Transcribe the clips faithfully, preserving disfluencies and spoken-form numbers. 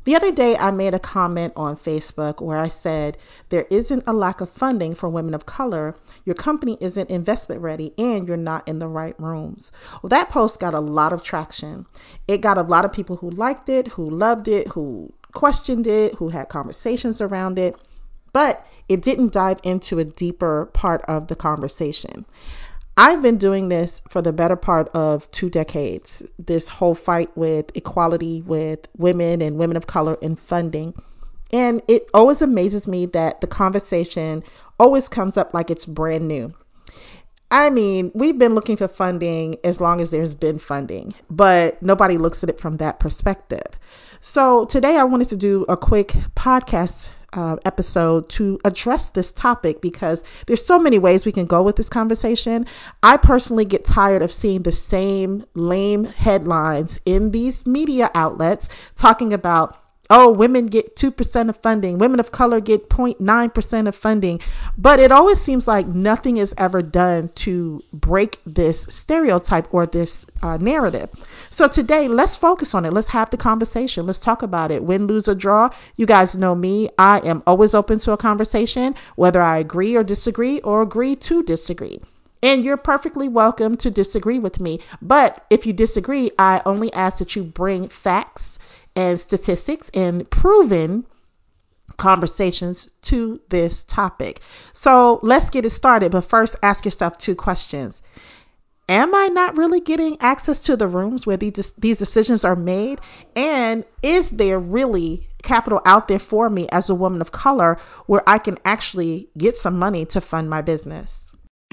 The other day, I made a comment on Facebook where I said, there isn't a lack of funding for women of color. Your company isn't investment ready and you're not in the right rooms. Well, that post got a lot of traction. It got a lot of people who liked it, who loved it, who questioned it, who had conversations around it, but it didn't dive into a deeper part of the conversation. I've been doing this for the better part of two decades, this whole fight with equality with women and women of color in funding. And it always amazes me that the conversation always comes up like it's brand new. I mean, we've been looking for funding as long as there's been funding, but nobody looks at it from that perspective. So today I wanted to do a quick podcast Uh, episode to address this topic because there's so many ways we can go with this conversation. I personally get tired of seeing the same lame headlines in these media outlets talking about, oh, women get two percent of funding, women of color get zero point nine percent of funding. But it always seems like nothing is ever done to break this stereotype or this uh, narrative. So today, let's focus on it. Let's have the conversation. Let's talk about it. Win, lose, or draw. You guys know me. I am always open to a conversation, whether I agree or disagree or agree to disagree. And you're perfectly welcome to disagree with me. But if you disagree, I only ask that you bring facts and statistics and proven conversations to this topic. So let's get it started. But first, ask yourself two questions. Am I not really getting access to the rooms where these, these decisions are made? And is there really capital out there for me as a woman of color where I can actually get some money to fund my business?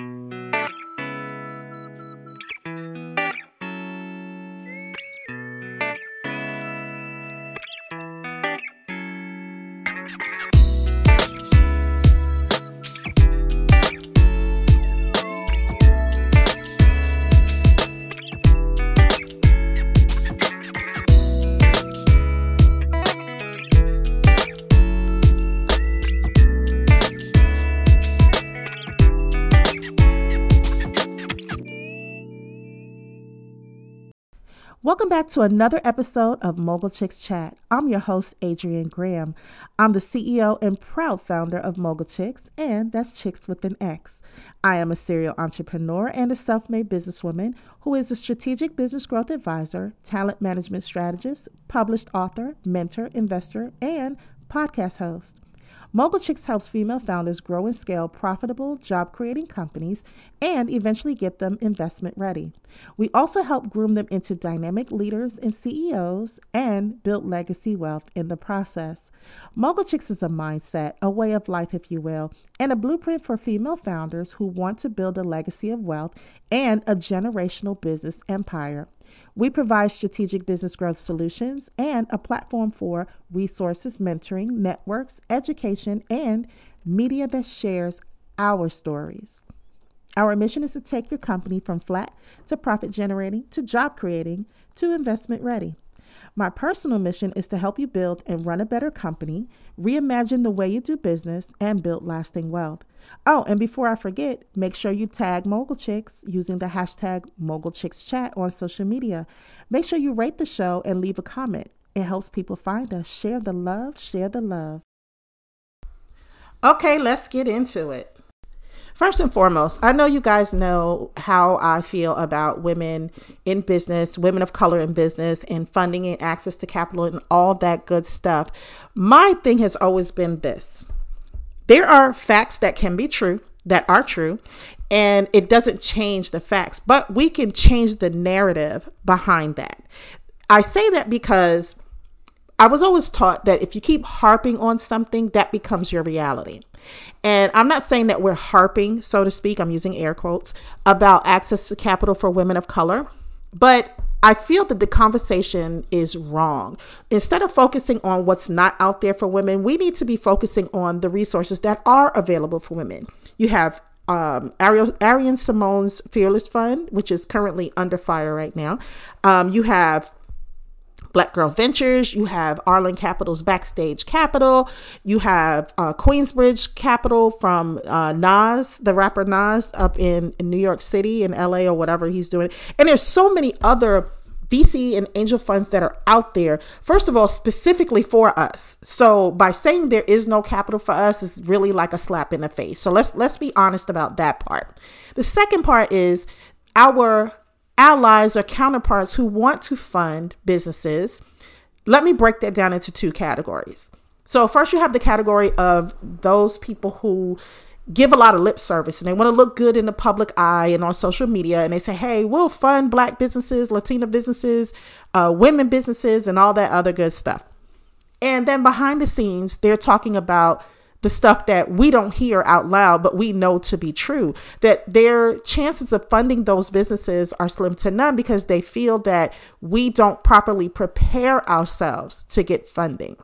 Welcome back to another episode of Mogul Chicks Chat. I'm your host, Adrienne Graham. I'm the C E O and proud founder of Mogul Chicks, and that's Chicks with an X. I am a serial entrepreneur and a self-made businesswoman who is a strategic business growth advisor, talent management strategist, published author, mentor, investor, and podcast host. Mogul Chicks helps female founders grow and scale profitable, job-creating companies and eventually get them investment ready. We also help groom them into dynamic leaders and C E Os and build legacy wealth in the process. Mogul Chicks is a mindset, a way of life, if you will, and a blueprint for female founders who want to build a legacy of wealth and a generational business empire. We provide strategic business growth solutions and a platform for resources, mentoring, networks, education, and media that shares our stories. Our mission is to take your company from flat to profit generating to job creating to investment ready. My personal mission is to help you build and run a better company, reimagine the way you do business, and build lasting wealth. Oh, and before I forget, make sure you tag Mogul Chicks using the hashtag Mogul Chicks Chat on social media. Make sure you rate the show and leave a comment. It helps people find us. Share the love, share the love. Okay, let's get into it. First and foremost, I know you guys know how I feel about women in business, women of color in business, and funding and access to capital and all that good stuff. My thing has always been this. There are facts that can be true, that are true, and it doesn't change the facts, but we can change the narrative behind that. I say that because I was always taught that if you keep harping on something, that becomes your reality. And I'm not saying that we're harping, so to speak, I'm using air quotes, about access to capital for women of color, but I feel that the conversation is wrong. Instead of focusing on what's not out there for women, we need to be focusing on the resources that are available for women. You have um, Ariel, Ariane Simone's Fearless Fund, which is currently under fire right now. Um, you have Black Girl Ventures, you have Arlen Capital's Backstage Capital, you have uh, Queensbridge Capital from uh, Nas, the rapper Nas, up in, in New York City, in L A, or whatever he's doing. And there's so many other V C and angel funds that are out there, first of all, specifically for us. So by saying there is no capital for us is really like a slap in the face. So let's let's be honest about that part. The second part is our allies or counterparts who want to fund businesses. Let me break that down into two categories. So first you have the category of those people who give a lot of lip service and they want to look good in the public eye and on social media. And they say, hey, we'll fund Black businesses, Latina businesses, uh, women businesses, and all that other good stuff. And then behind the scenes, they're talking about the stuff that we don't hear out loud, but we know to be true, that their chances of funding those businesses are slim to none because they feel that we don't properly prepare ourselves to get funding.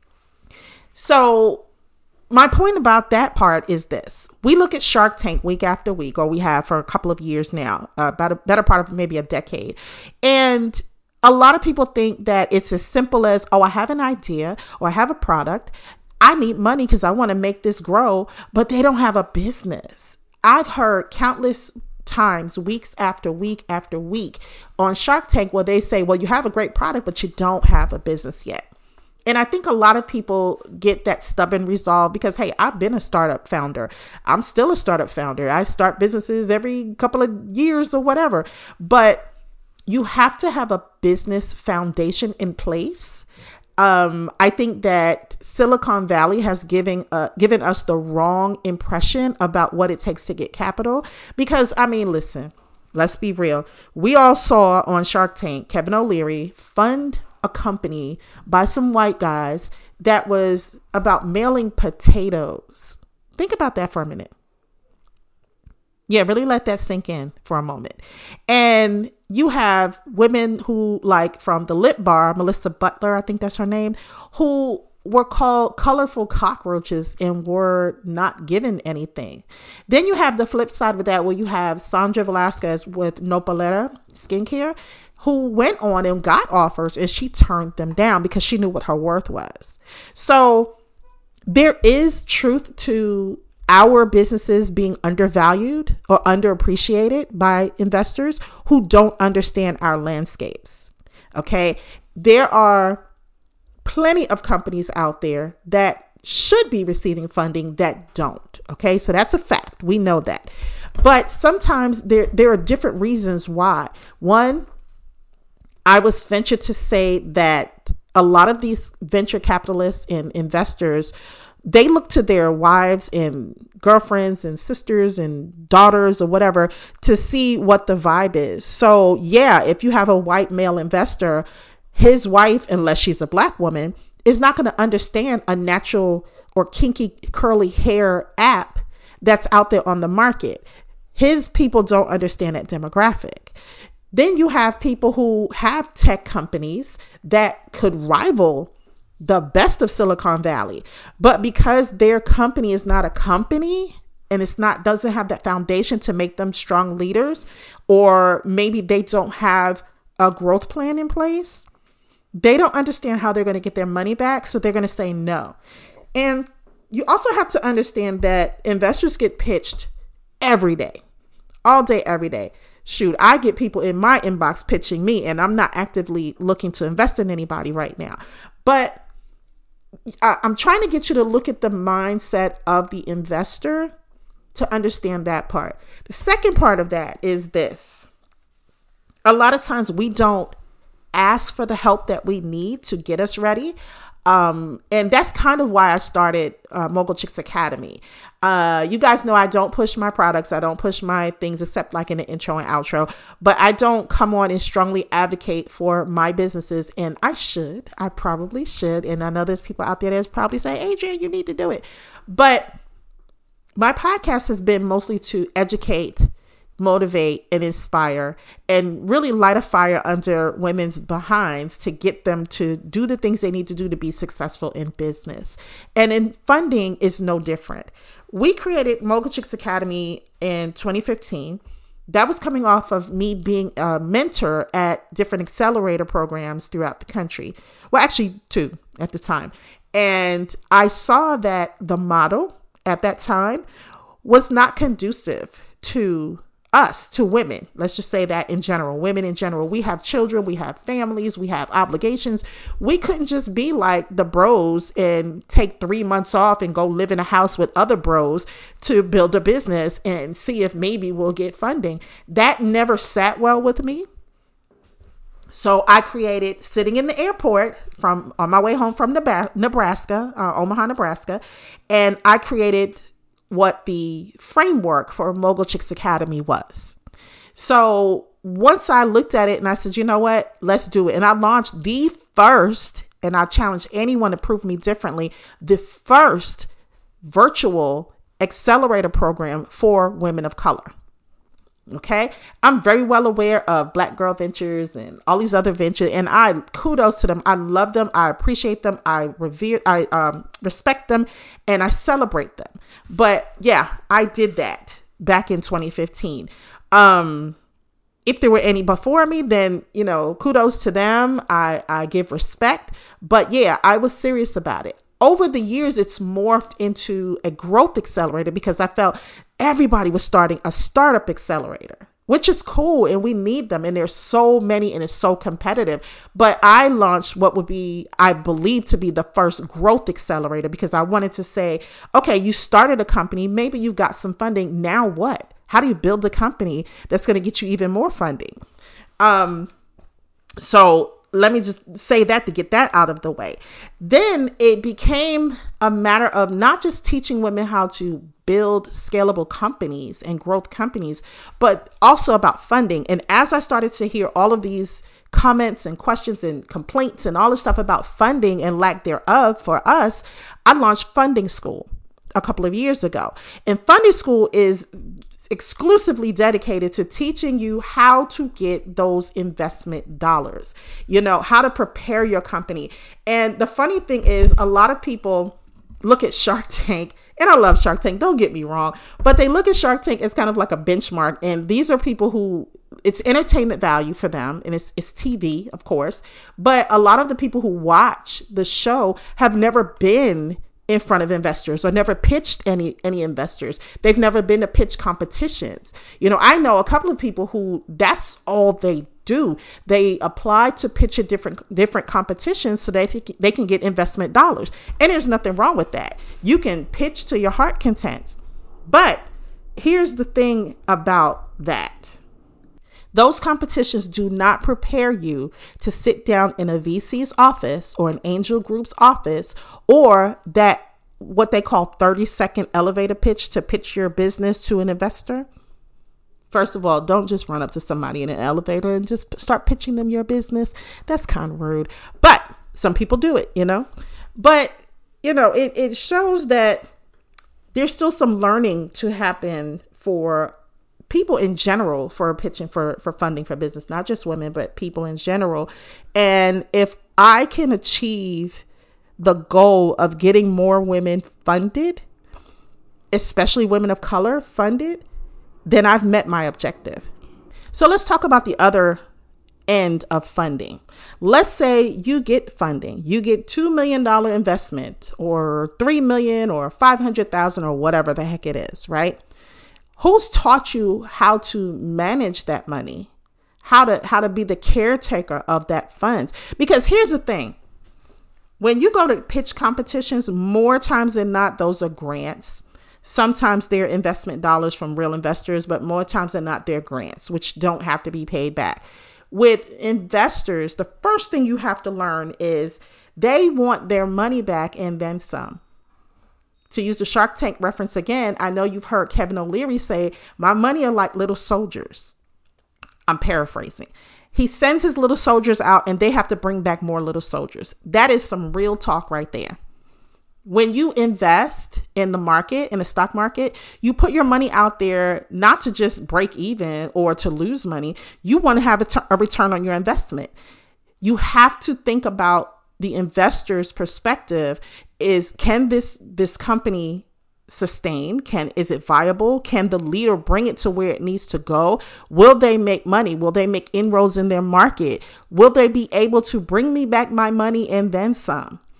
So my point about that part is this. We look at Shark Tank week after week, or we have for a couple of years now, uh, about a better part of maybe a decade. And a lot of people think that it's as simple as, oh, I have an idea or I have a product. I need money because I want to make this grow, but they don't have a business. I've heard countless times, weeks after week after week on Shark Tank where they say, well, you have a great product, but you don't have a business yet. And I think a lot of people get that stubborn resolve because, hey, I've been a startup founder. I'm still a startup founder. I start businesses every couple of years or whatever. But you have to have a business foundation in place. Um, I think that Silicon Valley has given uh, given us the wrong impression about what it takes to get capital. Because, I mean, listen, let's be real. We all saw on Shark Tank, Kevin O'Leary fund a company by some white guys that was about mailing potatoes. Think about that for a minute. Yeah, really let that sink in for a moment. And you have women who, like from the Lip Bar, Melissa Butler, I think that's her name, who were called colorful cockroaches and were not given anything. Then you have the flip side of that where you have Sandra Velasquez with Nopalera Skincare, who went on and got offers and she turned them down because she knew what her worth was. So there is truth to our businesses being undervalued or underappreciated by investors who don't understand our landscapes. Okay. There are plenty of companies out there that should be receiving funding that don't. Okay. So that's a fact. We know that. But sometimes there, there are different reasons why. One, I was ventured to say that a lot of these venture capitalists and investors, they look to their wives and girlfriends and sisters and daughters or whatever to see what the vibe is. So yeah, if you have a white male investor, his wife, unless she's a Black woman, is not going to understand a natural or kinky curly hair app that's out there on the market. His people don't understand that demographic. Then you have people who have tech companies that could rival the best of Silicon Valley. But because their company is not a company and it's not, doesn't have that foundation to make them strong leaders, or maybe they don't have a growth plan in place, they don't understand how they're going to get their money back. So they're going to say no. And you also have to understand that investors get pitched every day, all day, every day. Shoot, I get people in my inbox pitching me, and I'm not actively looking to invest in anybody right now. But I, I'm trying to get you to look at the mindset of the investor to understand that part. The second part of that is this. A lot of times we don't ask for the help that we need to get us ready. Um, and that's kind of why I started uh, Mogul Chicks Academy. Uh, you guys know I don't push my products. I don't push my things except like in the intro and outro, but I don't come on and strongly advocate for my businesses. And I should, I probably should. And I know there's people out there that's probably saying, Adrienne, you need to do it. But my podcast has been mostly to educate, motivate, and inspire, and really light a fire under women's behinds to get them to do the things they need to do to be successful in business. And in funding is no different. We created Mogul Chicks Academy in twenty fifteen. That was coming off of me being a mentor at different accelerator programs throughout the country. Well, actually two at the time. And I saw that the model at that time was not conducive to us to women, let's just say that in general, women in general, we have children, we have families, we have obligations. We couldn't just be like the bros and take three months off and go live in a house with other bros to build a business and see if maybe we'll get funding. That never sat well with me. So I created, sitting in the airport from on my way home from Nebraska, uh, Omaha, Nebraska, and I created what the framework for Mogul Chicks Academy was. So once I looked at it and I said, you know what, let's do it. And I launched the first, and I challenge anyone to prove me differently, the first virtual accelerator program for women of color. Okay. I'm very well aware of Black Girl Ventures and all these other ventures, and I kudos to them. I love them. I appreciate them. I revere, I um, respect them, and I celebrate them. But yeah, I did that back in twenty fifteen. Um, if there were any before me, then, you know, kudos to them. I, I give respect, but yeah, I was serious about it. Over the years, it's morphed into a growth accelerator because I felt everybody was starting a startup accelerator, which is cool. And we need them. And there's so many and it's so competitive. But I launched what would be, I believe, to be the first growth accelerator because I wanted to say, okay, you started a company. Maybe you've got some funding. Now what? How do you build a company that's going to get you even more funding? Um, so let me just say that to get that out of the way. Then it became a matter of not just teaching women how to build scalable companies and growth companies, but also about funding. And as I started to hear all of these comments and questions and complaints and all this stuff about funding and lack thereof for us, I launched Funding School a couple of years ago. And Funding School is exclusively dedicated to teaching you how to get those investment dollars, you know, how to prepare your company. And the funny thing is, a lot of people look at Shark Tank, and I love Shark Tank, don't get me wrong, but they look at Shark Tank as kind of like a benchmark. And these are people who, it's entertainment value for them, and it's, it's T V, of course. But a lot of the people who watch the show have never been in front of investors or never pitched any any investors. They've never been to pitch competitions. You know, I know a couple of people who that's all they do. They apply to pitch at different different competitions so that they can, they can get investment dollars. And there's nothing wrong with that. You can pitch to your heart content. But here's the thing about that. Those competitions do not prepare you to sit down in a V C's office or an angel group's office, or that what they call thirty second elevator pitch to pitch your business to an investor. First of all, don't just run up to somebody in an elevator and just start pitching them your business. That's kind of rude, but some people do it, you know, but you know, it, it shows that there's still some learning to happen for people in general for pitching for, for funding for business, not just women, but people in general. And if I can achieve the goal of getting more women funded, especially women of color funded, then I've met my objective. So let's talk about the other end of funding. Let's say you get funding, you get two million dollars investment or three million or five hundred thousand or whatever the heck it is, right? Who's taught you how to manage that money? How to how to be the caretaker of that funds? Because here's the thing. When you go to pitch competitions, more times than not, those are grants. Sometimes they're investment dollars from real investors, but more times than not, they're grants, which don't have to be paid back. With investors, the first thing you have to learn is they want their money back and then some. To use the Shark Tank reference again, I know you've heard Kevin O'Leary say, my money are like little soldiers. I'm paraphrasing. He sends his little soldiers out and they have to bring back more little soldiers. That is some real talk right there. When you invest in the market, in the stock market, you put your money out there not to just break even or to lose money. You want to have a, t- a return on your investment. You have to think about the investor's perspective is, can this this company sustain? Can is it viable? Can the leader bring it to where it needs to go? Will they make money? Will they make inroads in their market? Will they be able to bring me back my money and then some?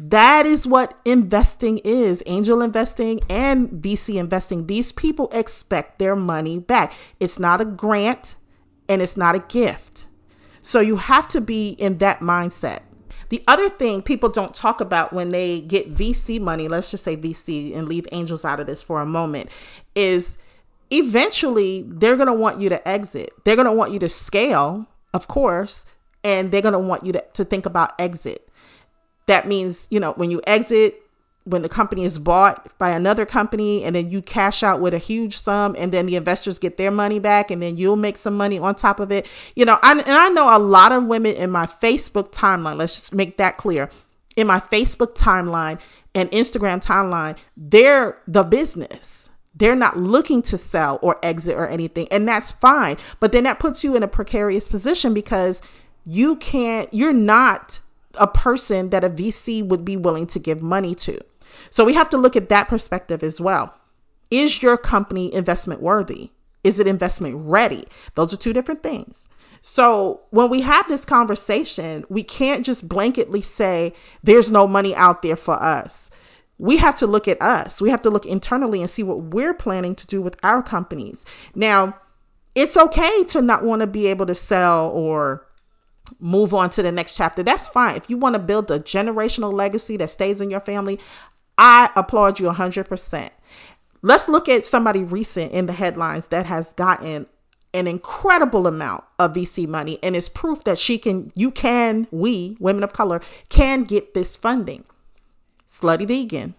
That is what investing is. Angel investing and V C investing. These people expect their money back. It's not a grant and it's not a gift. So you have to be in that mindset. The other thing people don't talk about when they get V C money, let's just say V C and leave angels out of this for a moment, is eventually they're going to want you to exit. They're going to want you to scale, of course, and they're going to want you to, to think about exit. That means, you know, when you exit, when the company is bought by another company and then you cash out with a huge sum and then the investors get their money back and then you'll make some money on top of it. You know, I, and I know a lot of women in my Facebook timeline, let's just make that clear. In my Facebook timeline and Instagram timeline, they're the business. They're not looking to sell or exit or anything. And that's fine. But then that puts you in a precarious position because you can't, you're not a person that a V C would be willing to give money to. So we have to look at that perspective as well. Is your company investment worthy? Is it investment ready? Those are two different things. So when we have this conversation, we can't just blanketly say there's no money out there for us. We have to look at us. We have to look internally and see what we're planning to do with our companies. Now, it's okay to not want to be able to sell or move on to the next chapter. That's fine. If you want to build a generational legacy that stays in your family, I applaud you one hundred percent. Let's look at somebody recent in the headlines that has gotten an incredible amount of V C money, and it's proof that she can, you can, we, women of color, can get this funding. Slutty Vegan.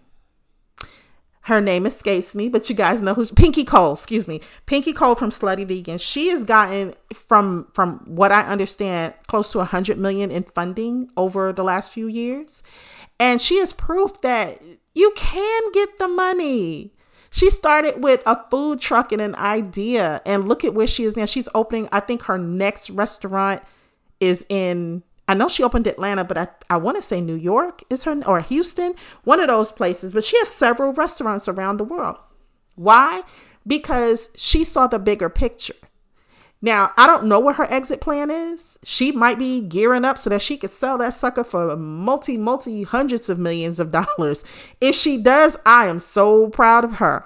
Her name escapes me, but you guys know who's Pinky Cole, excuse me. Pinky Cole from Slutty Vegan. She has gotten, from from what I understand, close to one hundred million in funding over the last few years. And she is proof that you can get the money. She started with a food truck and an idea, and look at where she is now. She's opening, I think her next restaurant is in, I know she opened Atlanta, but I, I want to say New York is her, or Houston, one of those places. But she has several restaurants around the world. Why? Because she saw the bigger picture. Now, I don't know what her exit plan is. She might be gearing up so that she could sell that sucker for multi, multi hundreds of millions of dollars. If she does, I am so proud of her.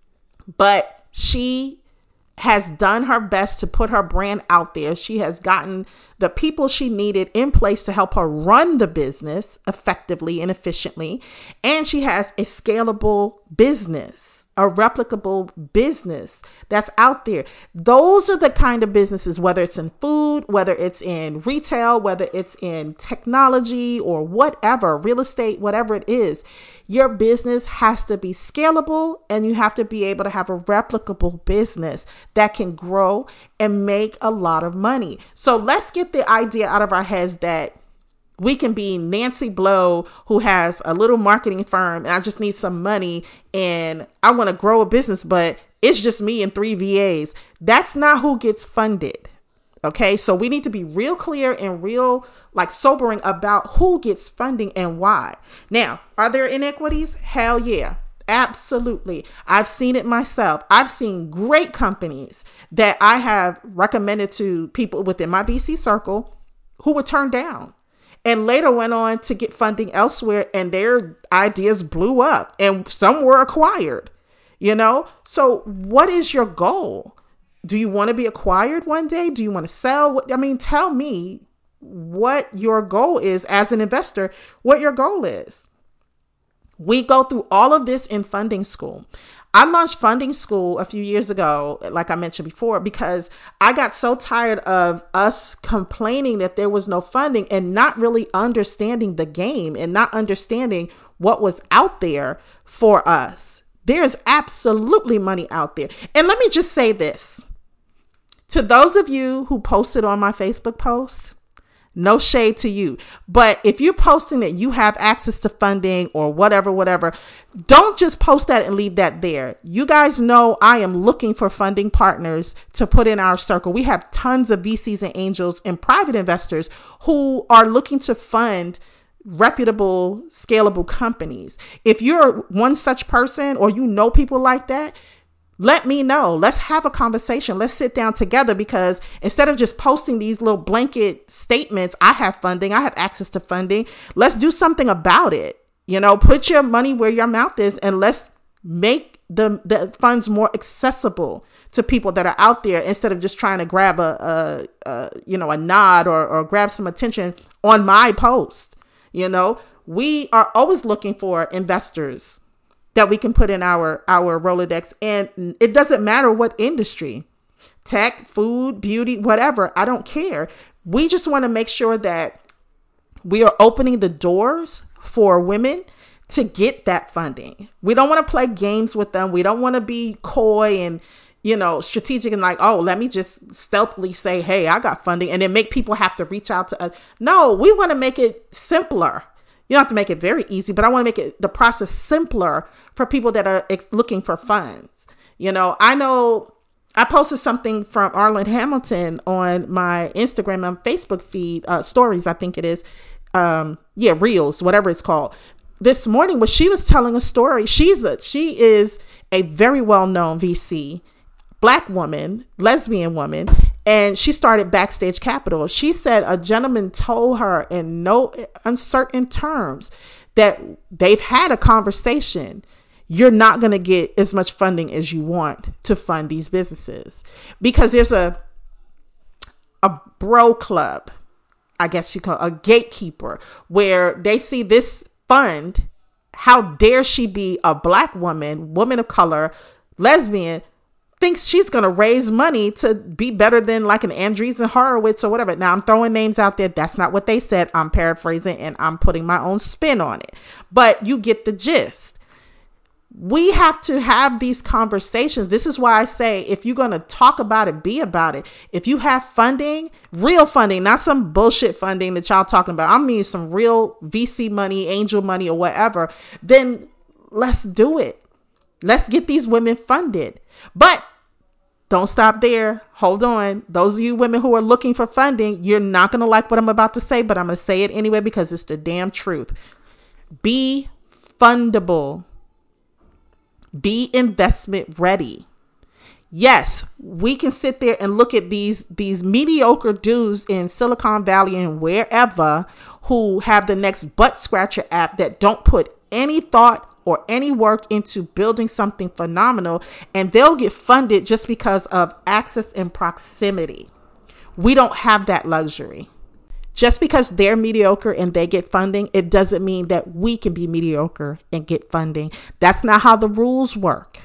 But she has done her best to put her brand out there. She has gotten the people she needed in place to help her run the business effectively and efficiently. And she has a scalable business, a replicable business that's out there. Those are the kind of businesses, whether it's in food, whether it's in retail, whether it's in technology or whatever, real estate, whatever it is, your business has to be scalable and you have to be able to have a replicable business that can grow and make a lot of money. So let's get the idea out of our heads that we can be Nancy Blow, who has a little marketing firm, and I just need some money and I want to grow a business, but it's just me and three V As. That's not who gets funded. Okay, so we need to be real clear and real, like, sobering about who gets funding and why. Now, are there inequities? Hell yeah. Absolutely. I've seen it myself. I've seen great companies that I have recommended to people within my V C circle who were turned down and later went on to get funding elsewhere, and their ideas blew up and some were acquired, you know? So what is your goal? Do you want to be acquired one day? Do you want to sell? I mean, tell me what your goal is as an investor, what your goal is. We go through all of this in funding school. I launched funding school a few years ago, like I mentioned before, because I got so tired of us complaining that there was no funding and not really understanding the game and not understanding what was out there for us. There's absolutely money out there. And let me just say this. To those of you who posted on my Facebook post, no shade to you. But if you're posting that you have access to funding or whatever, whatever, don't just post that and leave that there. You guys know I am looking for funding partners to put in our circle. We have tons of V Cs and angels and private investors who are looking to fund reputable, scalable companies. If you're one such person or you know people like that, Let me know. Let's have a conversation. Let's sit down together, because instead of just posting these little blanket statements, I have funding, I have access to funding. Let's do something about it. You know, put your money where your mouth is, and let's make the, the funds more accessible to people that are out there, instead of just trying to grab a, a, a you know, a nod or, or grab some attention on my post. You know, we are always looking for investors that we can put in our, our Rolodex. And it doesn't matter what industry, tech, food, beauty, whatever. I don't care. We just want to make sure that we are opening the doors for women to get that funding. We don't want to play games with them. We don't want to be coy and, you know, strategic and like, oh, let me just stealthily say, hey, I got funding, and then make people have to reach out to us. No, we want to make it simpler. You don't have to make it very easy, but I want to make it the process simpler for people that are ex- looking for funds. You know, I know I posted something from Arlen Hamilton on my Instagram and Facebook feed, uh, stories, I think it is. Um, yeah, Reels, whatever it's called. This morning, when she was telling a story, she's a, she is a very well-known V C, Black woman, lesbian woman, and she started Backstage Capital. She said a gentleman told her in no uncertain terms that they've had a conversation. You're not going to get as much funding as you want to fund these businesses, because there's a a bro club, I guess you call it, a gatekeeper, where they see this fund. How dare she be a Black woman, woman of color, lesbian, thinks she's going to raise money to be better than like an Andreessen Horowitz or whatever. Now I'm throwing names out there. That's not what they said. I'm paraphrasing and I'm putting my own spin on it, but you get the gist. We have to have these conversations. This is why I say, if you're going to talk about it, be about it. If you have funding, real funding, not some bullshit funding that y'all talking about, I mean some real V C money, angel money or whatever, then let's do it. Let's get these women funded. But don't stop there. Hold on. Those of you women who are looking for funding, you're not going to like what I'm about to say, but I'm going to say it anyway because it's the damn truth. Be fundable. Be investment ready. Yes, we can sit there and look at these, these mediocre dudes in Silicon Valley and wherever who have the next butt scratcher app that don't put any thought or any work into building something phenomenal, and they'll get funded just because of access and proximity. We don't have that luxury. Just because they're mediocre and they get funding, it doesn't mean that we can be mediocre and get funding. That's not how the rules work.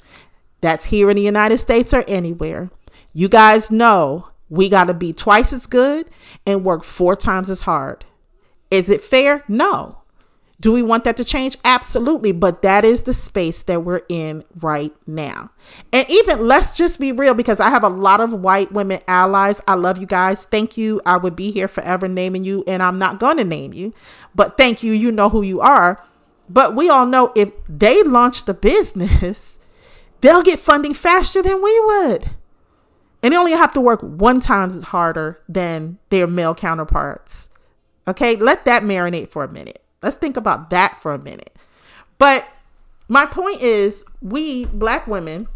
That's here in the United States or anywhere. You guys know we got to be twice as good and work four times as hard. Is it fair? No. Do we want that to change? Absolutely. But that is the space that we're in right now. And even, let's just be real, because I have a lot of white women allies. I love you guys. Thank you. I would be here forever naming you, and I'm not going to name you, but thank you. You know who you are. But we all know if they launch the business, they'll get funding faster than we would. And they only have to work one time as harder than their male counterparts. Okay, let that marinate for a minute. Let's think about that for a minute. But my point is, we Black women,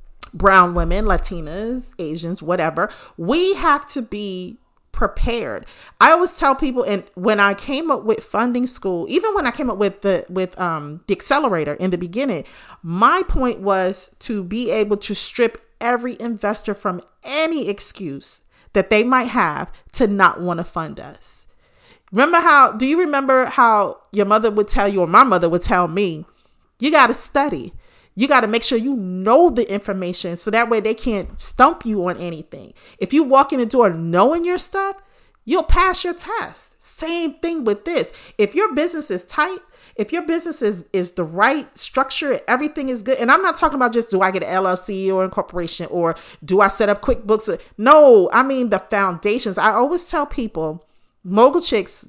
brown women, Latinas, Asians, whatever, we have to be prepared. I always tell people, and when I came up with Funding School, even when I came up with the with um the accelerator in the beginning, my point was to be able to strip every investor from any excuse that they might have to not want to fund us. Remember how, do you remember how your mother would tell you, or my mother would tell me, you got to study. You got to make sure you know the information so that way they can't stump you on anything. If you walk in the door knowing your stuff, you'll pass your test. Same thing with this. If your business is tight, if your business is, is the right structure, everything is good. And I'm not talking about just, do I get an L L C or incorporation, or do I set up QuickBooks? No, I mean the foundations. I always tell people, Mogul Chicks,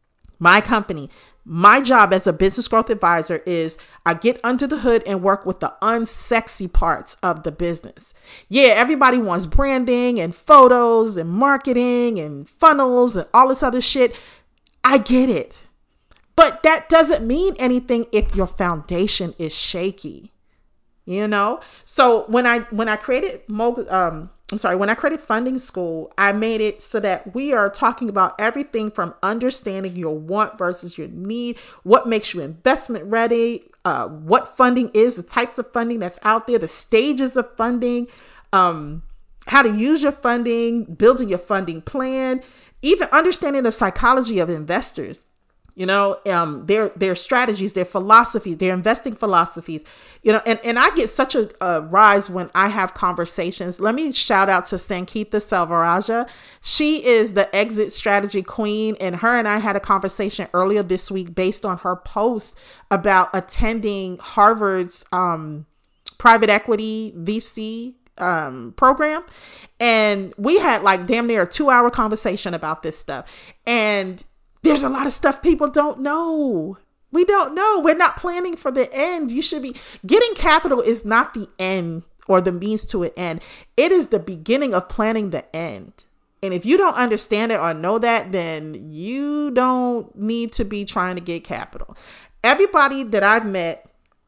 my company, my job as a business growth advisor is I get under the hood and work with the unsexy parts of the business. Yeah, everybody wants branding and photos and marketing and funnels and all this other shit. I get it. But that doesn't mean anything if your foundation is shaky. you know? So when I, when I created, um, I'm sorry, when I created Funding School, I made it so that we are talking about everything from understanding your want versus your need, what makes you investment ready, uh, what funding is, the types of funding that's out there, the stages of funding, um, how to use your funding, building your funding plan, even understanding the psychology of investors. You know, um, their their strategies, their philosophies, their investing philosophies, you know, and, and I get such a, a rise when I have conversations. Let me shout out to Sankeetha Selvarajah. She is the exit strategy queen, and her and I had a conversation earlier this week based on her post about attending Harvard's um, private equity V C um, program. And we had like damn near a two hour conversation about this stuff. And there's a lot of stuff people don't know. We don't know. We're not planning for the end. You should be getting capital is not the end or the means to an end. It is the beginning of planning the end. And if you don't understand it or know that, then you don't need to be trying to get capital. Everybody that I've met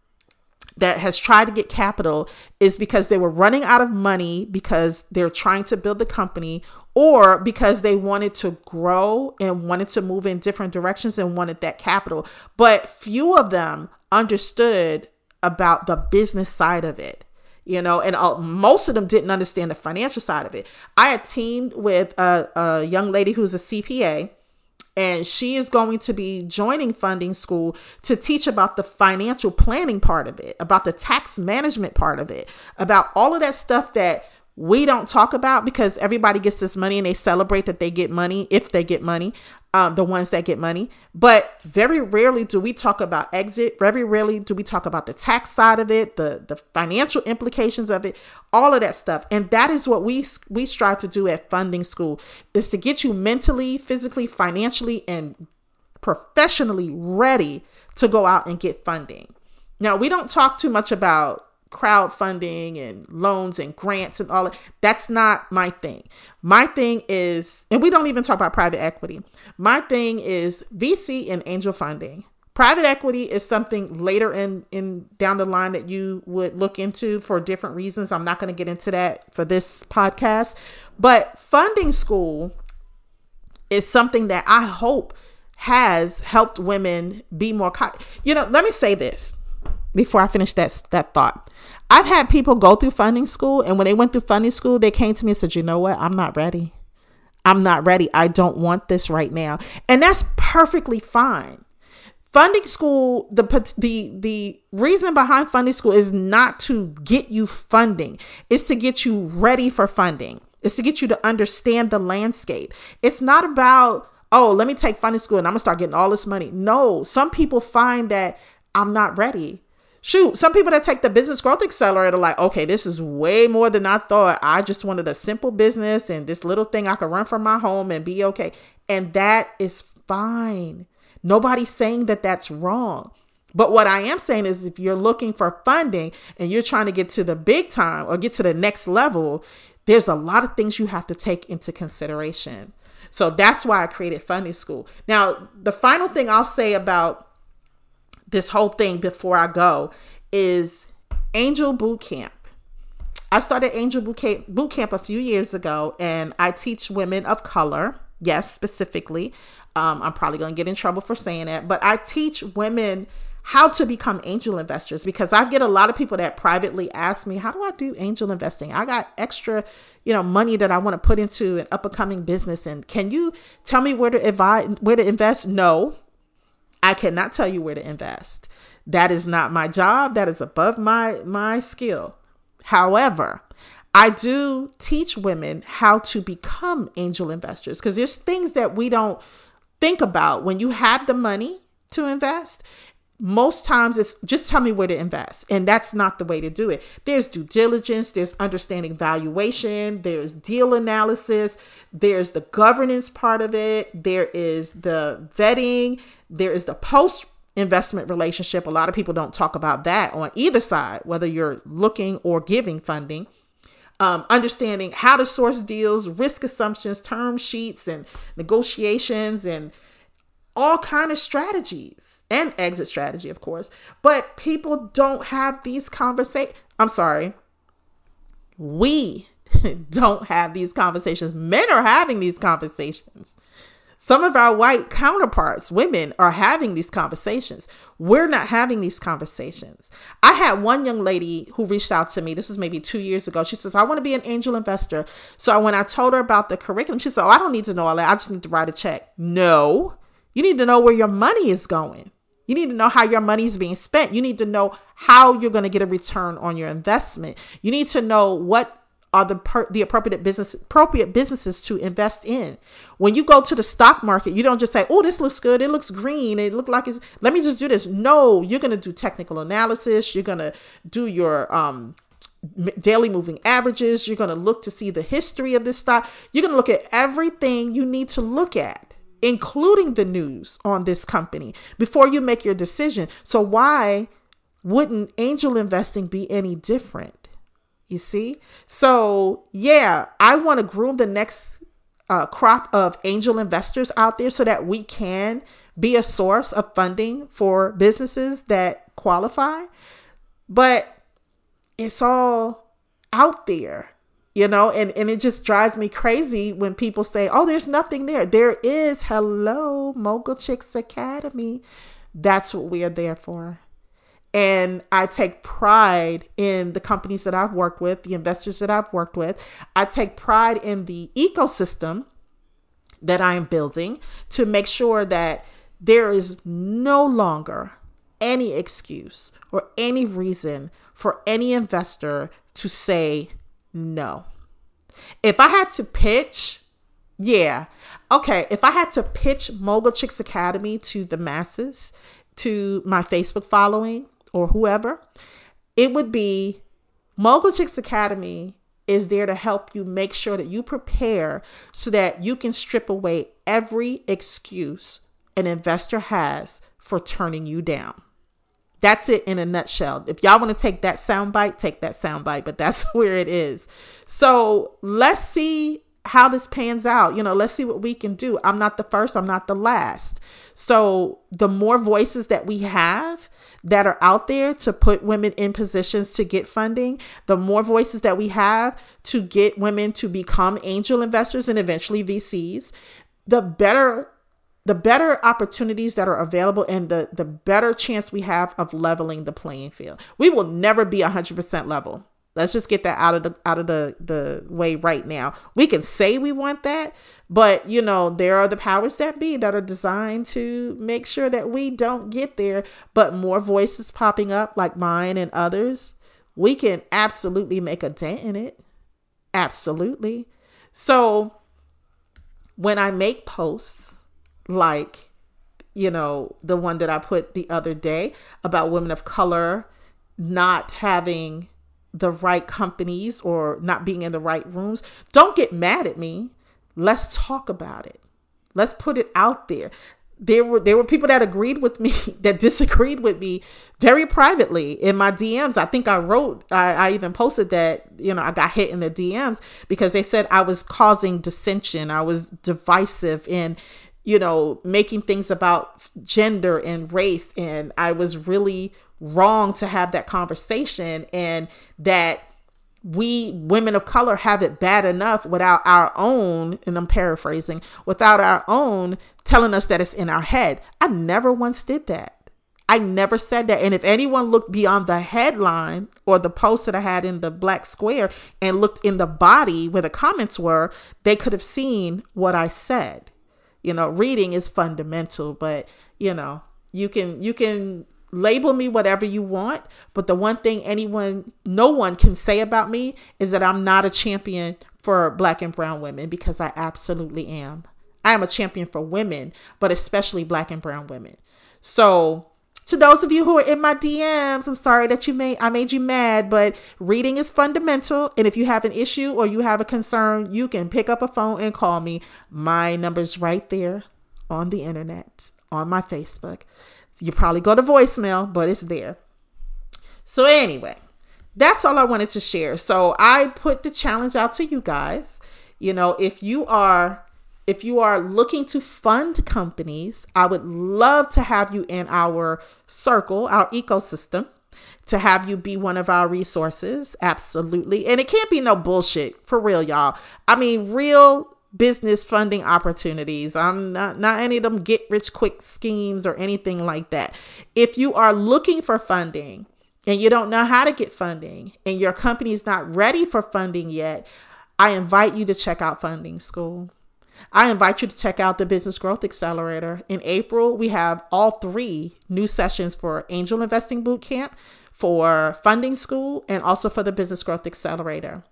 that has tried to get capital is because they were running out of money because they're trying to build the company, or because they wanted to grow and wanted to move in different directions and wanted that capital. But few of them understood about the business side of it, you know, and uh, most of them didn't understand the financial side of it. I had teamed with a, a young lady who's a C P A, and she is going to be joining Funding School to teach about the financial planning part of it, about the tax management part of it, about all of that stuff that we don't talk about because everybody gets this money and they celebrate that they get money, if they get money, um, the ones that get money. But very rarely do we talk about exit. Very rarely do we talk about the tax side of it, the, the financial implications of it, all of that stuff. And that is what we, we strive to do at Funding School, is to get you mentally, physically, financially, and professionally ready to go out and get funding. Now, we don't talk too much about crowdfunding and loans and grants and all that. That's not my thing. My thing is, and we don't even talk about private equity. My thing is V C and angel funding. Private equity is something later in, in down the line that you would look into for different reasons. I'm not going to get into that for this podcast, but Funding School is something that I hope has helped women be more, you know, let me say this before I finish that, that thought. I've had people go through Funding School, and when they went through Funding School, they came to me and said, you know what? I'm not ready. I'm not ready. I don't want this right now. And that's perfectly fine. Funding School, the, the, the reason behind Funding School is not to get you funding. It's to get you ready for funding. It's to get you to understand the landscape. It's not about, oh, let me take Funding School and I'm gonna start getting all this money. No, some people find that I'm not ready. Shoot, some people that take the Business Growth Accelerator are like, okay, this is way more than I thought. I just wanted a simple business and this little thing I could run from my home and be okay. And that is fine. Nobody's saying that that's wrong. But what I am saying is, if you're looking for funding and you're trying to get to the big time or get to the next level, there's a lot of things you have to take into consideration. So that's why I created Funding School. Now, the final thing I'll say about this whole thing before I go is Angel Boot Camp. I started Angel Boot Camp, Boot Camp a few years ago, and I teach women of color. Yes, specifically. Um, I'm probably going to get in trouble for saying that, but I teach women how to become angel investors, because I get a lot of people that privately ask me, how do I do angel investing? I got extra, you know, money that I want to put into an up and coming business. And can you tell me where to advise, where to invest? No. I cannot tell you where to invest. That is not my job. That is above my, my skill. However, I do teach women how to become angel investors, because there's things that we don't think about when you have the money to invest. Most times it's just tell me where to invest. And that's not the way to do it. There's due diligence. There's understanding valuation. There's deal analysis. There's the governance part of it. There is the vetting. There is the post investment relationship. A lot of people don't talk about that on either side, whether you're looking or giving funding. Um, understanding how to source deals, risk assumptions, term sheets, and negotiations, and all kind of strategies. And exit strategy, of course. But people don't have these conversations. I'm sorry, we don't have these conversations. Men are having these conversations. Some of our white counterparts, women, are having these conversations. We're not having these conversations. I had one young lady who reached out to me. This was maybe two years ago. She says, I want to be an angel investor. So when I told her about the curriculum, she said, oh, I don't need to know all that. I just need to write a check. No, you need to know where your money is going. You need to know how your money is being spent. You need to know how you're going to get a return on your investment. You need to know what are the per, the appropriate business appropriate businesses to invest in. When you go to the stock market, you don't just say, oh, this looks good. It looks green. It looks like it's, let me just do this. No, you're going to do technical analysis. You're going to do your um, daily moving averages. You're going to look to see the history of this stock. You're going to look at everything you need to look at, including the news on this company, before you make your decision. So why wouldn't angel investing be any different? You see? So yeah, I want to groom the next uh, crop of angel investors out there so that we can be a source of funding for businesses that qualify. But it's all out there, you know, and, and it just drives me crazy when people say, oh, there's nothing there. There is. Hello, Mogul Chicks Academy. That's what we are there for. And I take pride in the companies that I've worked with, the investors that I've worked with. I take pride in the ecosystem that I am building to make sure that there is no longer any excuse or any reason for any investor to say no. If I had to pitch, yeah, okay, if I had to pitch Mogul Chicks Academy to the masses, to my Facebook following, or whoever, it would be Mogul Chicks Academy is there to help you make sure that you prepare so that you can strip away every excuse an investor has for turning you down. That's it in a nutshell. If y'all want to take that soundbite, take that soundbite, but that's where it is. So let's see how this pans out. You know, let's see what we can do. I'm not the first. I'm not the last. So the more voices that we have that are out there to put women in positions to get funding, the more voices that we have to get women to become angel investors and eventually V Cs, the better the better opportunities that are available and the, the better chance we have of leveling the playing field. We will never be one hundred percent level. Let's just get that out of the out of the, the way right now. We can say we want that, but you know, there are the powers that be that are designed to make sure that we don't get there. But more voices popping up like mine and others, we can absolutely make a dent in it. Absolutely. So when I make posts like, you know, the one that I put the other day about women of color not having the right companies or not being in the right rooms, don't get mad at me. Let's talk about it. Let's put it out there. There were there were people that agreed with me, that disagreed with me very privately in my D Ms. I think I wrote, I, I even posted that, you know, I got hit in the D Ms because they said I was causing dissension. I was divisive in, you know, making things about gender and race. And I was really wrong to have that conversation, and that we women of color have it bad enough without our own, and I'm paraphrasing, without our own telling us that it's in our head. I never once did that. I never said that. And if anyone looked beyond the headline or the post that I had in the black square and looked in the body where the comments were, they could have seen what I said. You know, reading is fundamental, but you know, you can, you can label me whatever you want, but the one thing anyone, no one can say about me is that I'm not a champion for Black and brown women, because I absolutely am. I am a champion for women, but especially Black and brown women. So to those of you who are in my D Ms, I'm sorry that you made, I made you mad, but reading is fundamental. And if you have an issue or you have a concern, you can pick up a phone and call me. My number's right there on the internet, on my Facebook. You probably go to voicemail, but it's there. So anyway, that's all I wanted to share. So I put the challenge out to you guys. You know, if you are, if you are looking to fund companies, I would love to have you in our circle, our ecosystem. to have you be one of our resources. Absolutely. And it can't be no bullshit, for real, y'all. I mean, real business funding opportunities. I'm not, not any of them get rich quick schemes or anything like that. If you are looking for funding and you don't know how to get funding and your company is not ready for funding yet, I invite you to check out Funding School. I invite you to check out the Business Growth Accelerator. In April, we have all three new sessions for Angel Investing Bootcamp, for Funding School, and also for the Business Growth Accelerator.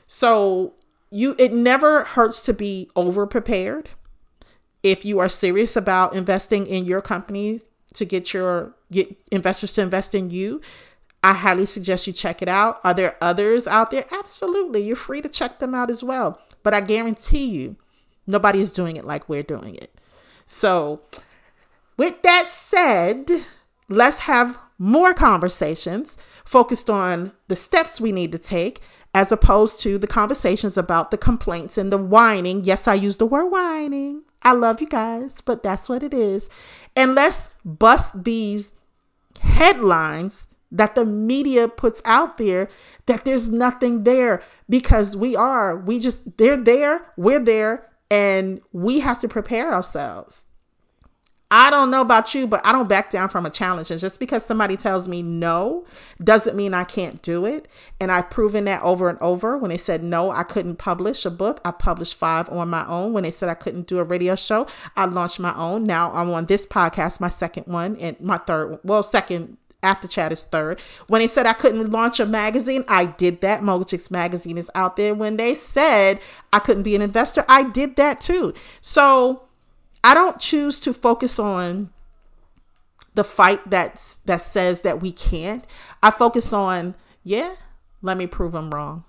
So you, it never hurts to be over prepared. If you are serious about investing in your company to get your get investors to invest in you, I highly suggest you check it out. Are there others out there? Absolutely. You're free to check them out as well. But I guarantee you, nobody's doing it like we're doing it. So with that said, let's have more conversations focused on the steps we need to take, as opposed to the conversations about the complaints and the whining. Yes, I use the word whining. I love you guys, but that's what it is. And let's bust these headlines that the media puts out there that there's nothing there, because we are, we just, they're there, we're there, and we have to prepare ourselves. I don't know about you, but I don't back down from a challenge. And just because somebody tells me no doesn't mean I can't do it. And I've proven that over and over. When they said no, I couldn't publish a book, I published five on my own. When they said I couldn't do a radio show, I launched my own. Now I'm on this podcast, my second one, and my third, well, second After Chat is third. When they said I couldn't launch a magazine, I did that. Mogul Chicks magazine is out there. When they said I couldn't be an investor, I did that too. So I don't choose to focus on the fight that's, that says that we can't. I focus on, yeah, let me prove them wrong.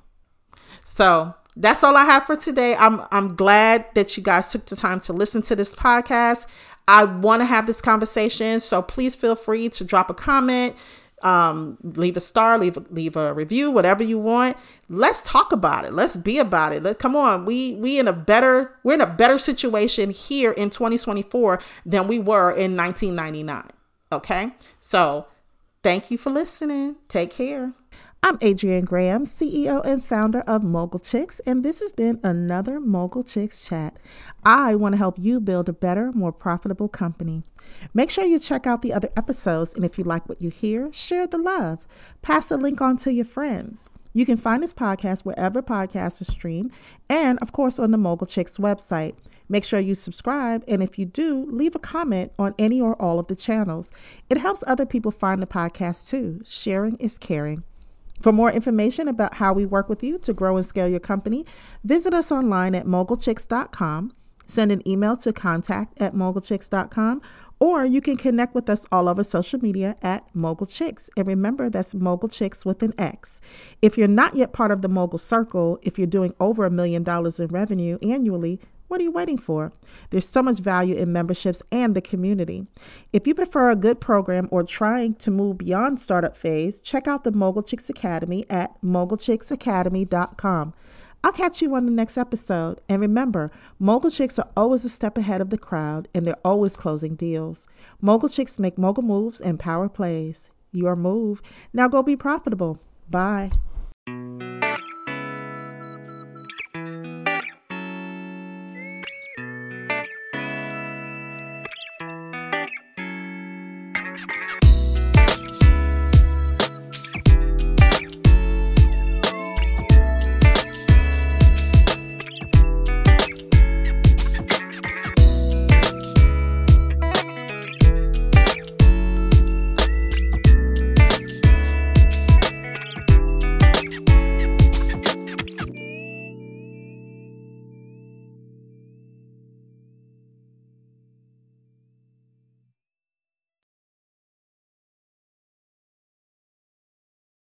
So that's all I have for today. I'm I'm glad that you guys took the time to listen to this podcast. I want to have this conversation, so please feel free to drop a comment, um, leave a star, leave leave a review, whatever you want. Let's talk about it. Let's be about it. Let come on. We we in a better we're in a better situation here in twenty twenty-four than we were in nineteen ninety-nine. Okay, so thank you for listening. Take care. I'm Adrienne Graham, C E O and founder of Mogul Chicks, and this has been another Mogul Chicks Chat. I want to help you build a better, more profitable company. Make sure you check out the other episodes, and if you like what you hear, share the love. Pass the link on to your friends. You can find this podcast wherever podcasts are streamed, and of course on the Mogul Chicks website. Make sure you subscribe, and if you do, leave a comment on any or all of the channels. It helps other people find the podcast too. Sharing is caring. For more information about how we work with you to grow and scale your company, visit us online at mogul chicks dot com, send an email to contact at mogul chicks dot com, or you can connect with us all over social media at Mogul Chicks. And remember, that's Mogul Chicks with an X. If you're not yet part of the Mogul Circle, if you're doing over a million dollars in revenue annually, what are you waiting for? There's so much value in memberships and the community. If you prefer a good program or trying to move beyond startup phase, check out the Mogul Chicks Academy at mogul chicks academy dot com. I'll catch you on the next episode. And remember, Mogul Chicks are always a step ahead of the crowd, and they're always closing deals. Mogul Chicks make mogul moves and power plays. Your move. Now go be profitable. Bye.